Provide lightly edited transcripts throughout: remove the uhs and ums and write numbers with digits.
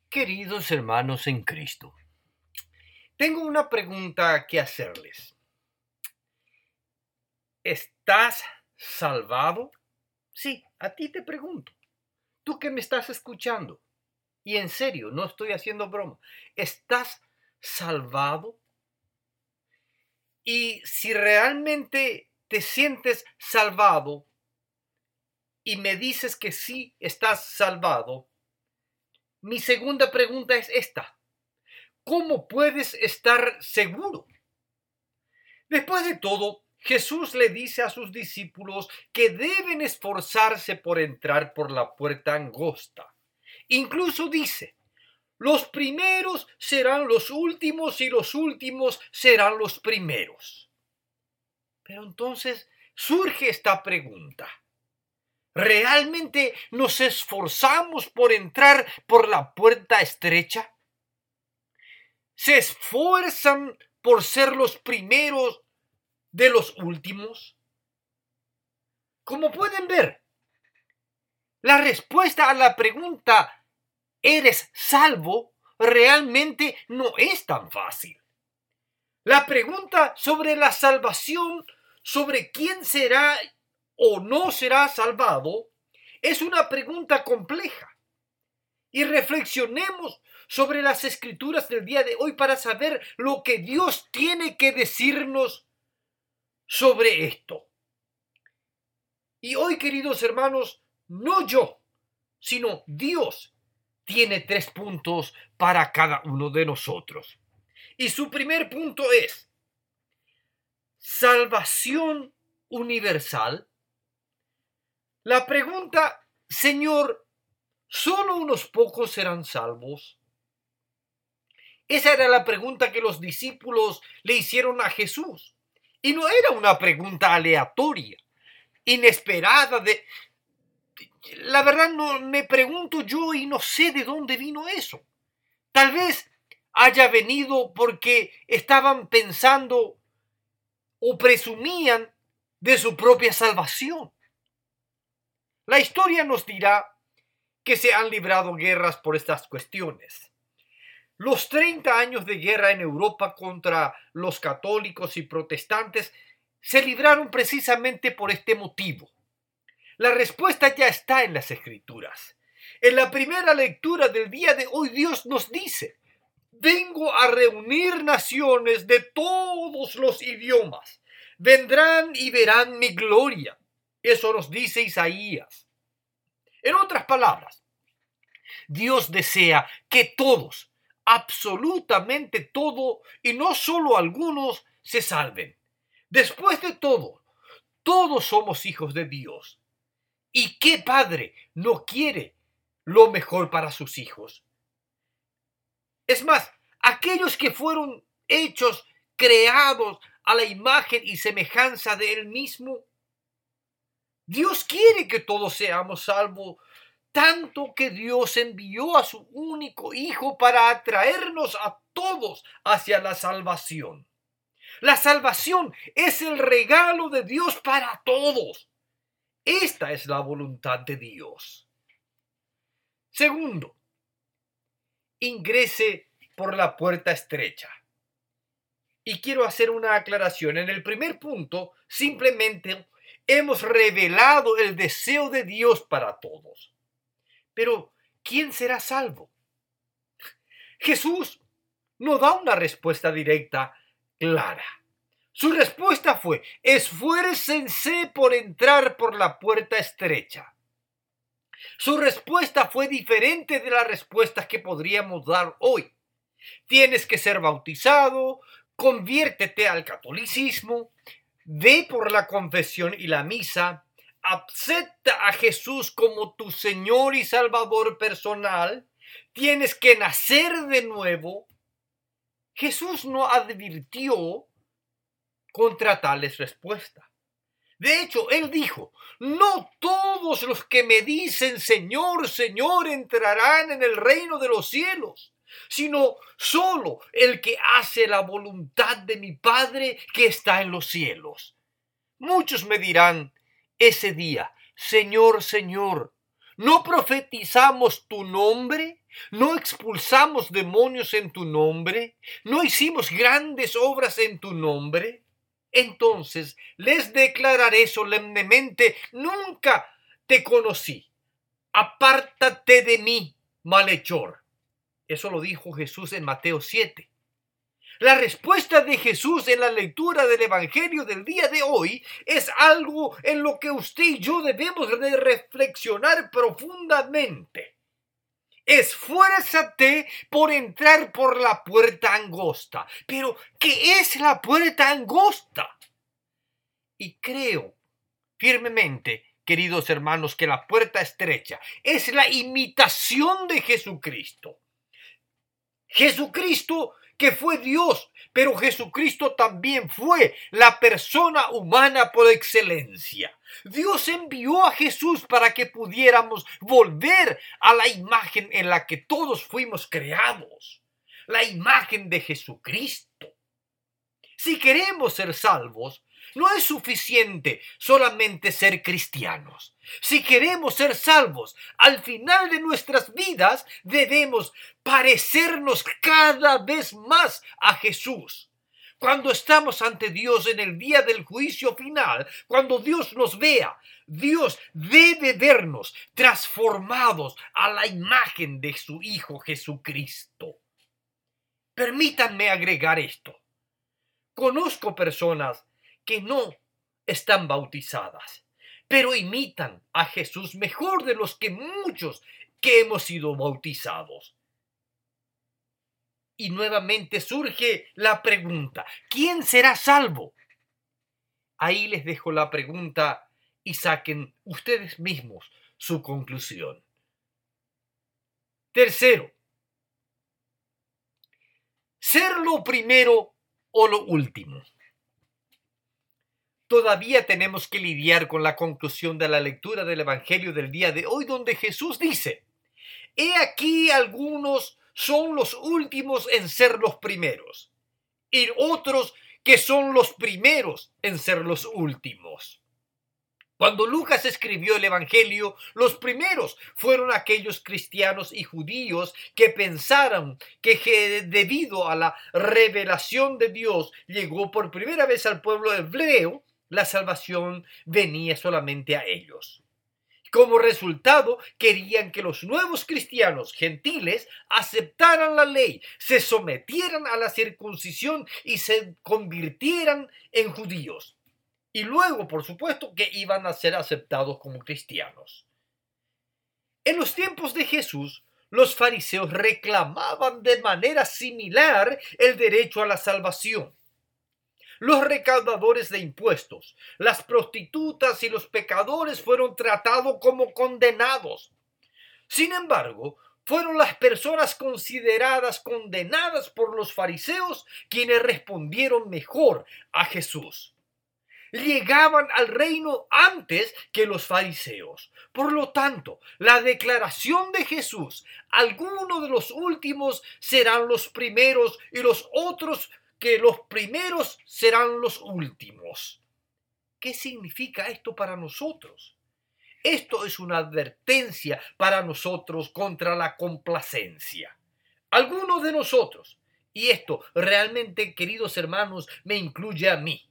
Queridos hermanos en Cristo, tengo una pregunta que hacerles. ¿Estás salvado? Sí, a ti te pregunto. Tú que me estás escuchando. Y en serio, no estoy haciendo broma. ¿Estás salvado? Y si realmente te sientes salvado y me dices que sí estás salvado, mi segunda pregunta es esta. ¿Cómo puedes estar seguro? Después de todo, Jesús le dice a sus discípulos que deben esforzarse por entrar por la puerta angosta. Incluso dice, los primeros serán los últimos y los últimos serán los primeros. Pero entonces surge esta pregunta. ¿Realmente nos esforzamos por entrar por la puerta estrecha? ¿Se esfuerzan por ser los primeros de los últimos? Como pueden ver, la respuesta a la pregunta ¿eres salvo? Realmente no es tan fácil. La pregunta sobre la salvación, sobre quién será o no será salvado, es una pregunta compleja. Y reflexionemos sobre las escrituras del día de hoy para saber lo que Dios tiene que decirnos sobre esto. Y hoy, queridos hermanos, no yo, sino Dios tiene 3 puntos para cada uno de nosotros. Y su primer punto es salvación universal. La pregunta, Señor, ¿solo unos pocos serán salvos? Esa era la pregunta que los discípulos le hicieron a Jesús. Y no era una pregunta aleatoria, inesperada. La verdad no me pregunto yo y no sé de dónde vino eso. Tal vez haya venido porque estaban pensando o presumían de su propia salvación. La historia nos dirá que se han librado guerras por estas cuestiones. Los 30 años de guerra en Europa contra los católicos y protestantes se libraron precisamente por este motivo. La respuesta ya está en las Escrituras. En la primera lectura del día de hoy, Dios nos dice: vengo a reunir naciones de todos los idiomas. Vendrán y verán mi gloria. Eso nos dice Isaías. En otras palabras, Dios desea que todos, absolutamente todo, y no solo algunos, se salven. Después de todo, todos somos hijos de Dios. ¿Y qué padre no quiere lo mejor para sus hijos? Es más, aquellos que fueron hechos, creados a la imagen y semejanza de Él mismo, Dios quiere que todos seamos salvos, tanto que Dios envió a su único Hijo para atraernos a todos hacia la salvación. La salvación es el regalo de Dios para todos. Esta es la voluntad de Dios. Segundo, ingrese por la puerta estrecha. Y quiero hacer una aclaración. En el primer punto, simplemente hemos revelado el deseo de Dios para todos. Pero, ¿quién será salvo? Jesús no da una respuesta directa, clara. Su respuesta fue: esfuércense por entrar por la puerta estrecha. Su respuesta fue diferente de las respuestas que podríamos dar hoy. Tienes que ser bautizado, conviértete al catolicismo, ve por la confesión y la misa, acepta a Jesús como tu Señor y Salvador personal, tienes que nacer de nuevo. Jesús no advirtió contra tales respuestas. De hecho, Él dijo: no todos los que me dicen Señor, Señor entrarán en el reino de los cielos, sino solo el que hace la voluntad de mi Padre que está en los cielos. Muchos me dirán ese día: Señor, Señor, ¿No profetizamos tu nombre? ¿No expulsamos demonios en tu nombre? ¿No hicimos grandes obras en tu nombre? Entonces les declararé solemnemente, nunca te conocí. Apártate de mí, malhechor. Eso lo dijo Jesús en Mateo 7. La respuesta de Jesús en la lectura del Evangelio del día de hoy es algo en lo que usted y yo debemos de reflexionar profundamente. Esfuérzate por entrar por la puerta angosta. Pero, ¿qué es la puerta angosta? Y creo firmemente, queridos hermanos, que la puerta estrecha es la imitación de Jesucristo. Jesucristo que fue Dios, pero Jesucristo también fue la persona humana por excelencia. Dios envió a Jesús para que pudiéramos volver a la imagen en la que todos fuimos creados, la imagen de Jesucristo. Si queremos ser salvos, no es suficiente solamente ser cristianos. Si queremos ser salvos, al final de nuestras vidas debemos parecernos cada vez más a Jesús. Cuando estamos ante Dios en el día del juicio final, cuando Dios nos vea, Dios debe vernos transformados a la imagen de su Hijo Jesucristo. Permítanme agregar esto. Conozco personas que no están bautizadas, pero imitan a Jesús mejor de los que muchos que hemos sido bautizados. Y nuevamente surge la pregunta, ¿quién será salvo? Ahí les dejo la pregunta y saquen ustedes mismos su conclusión. Tercero, ser lo primero o lo último. Todavía tenemos que lidiar con la conclusión de la lectura del Evangelio del día de hoy, donde Jesús dice, he aquí algunos son los últimos en ser los primeros, y otros que son los primeros en ser los últimos. Cuando Lucas escribió el Evangelio, los primeros fueron aquellos cristianos y judíos que pensaron que debido a la revelación de Dios llegó por primera vez al pueblo hebreo, la salvación venía solamente a ellos. Como resultado, querían que los nuevos cristianos gentiles aceptaran la ley, se sometieran a la circuncisión y se convirtieran en judíos. Y luego, por supuesto, que iban a ser aceptados como cristianos. En los tiempos de Jesús, los fariseos reclamaban de manera similar el derecho a la salvación. Los recaudadores de impuestos, las prostitutas y los pecadores fueron tratados como condenados. Sin embargo, fueron las personas consideradas condenadas por los fariseos quienes respondieron mejor a Jesús. Llegaban al reino antes que los fariseos. Por lo tanto, la declaración de Jesús, algunos de los últimos serán los primeros y los otros que los primeros serán los últimos. ¿Qué significa esto para nosotros? Esto es una advertencia para nosotros contra la complacencia. Algunos de nosotros, y esto realmente, queridos hermanos, me incluye a mí,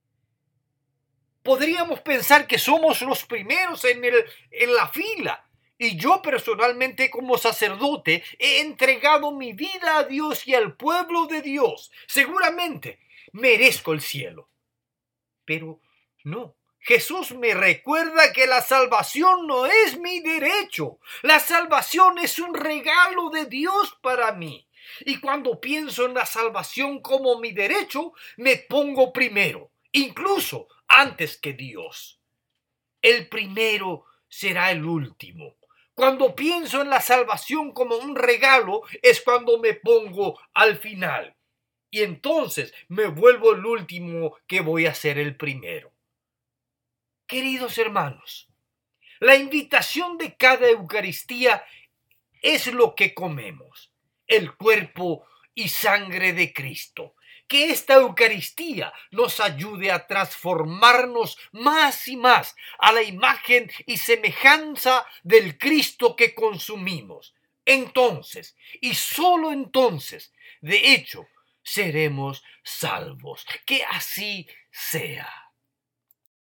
podríamos pensar que somos los primeros en la fila. Y yo personalmente como sacerdote he entregado mi vida a Dios y al pueblo de Dios. Seguramente merezco el cielo. Pero no. Jesús me recuerda que la salvación no es mi derecho. La salvación es un regalo de Dios para mí. Y cuando pienso en la salvación como mi derecho, me pongo primero, incluso antes que Dios. El primero será el último. Cuando pienso en la salvación como un regalo, es cuando me pongo al final. Y entonces me vuelvo el último que voy a ser el primero. Queridos hermanos, la invitación de cada Eucaristía es lo que comemos, el cuerpo y sangre de Cristo. Que esta Eucaristía nos ayude a transformarnos más y más a la imagen y semejanza del Cristo que consumimos. Entonces, y solo entonces, de hecho, seremos salvos. Que así sea.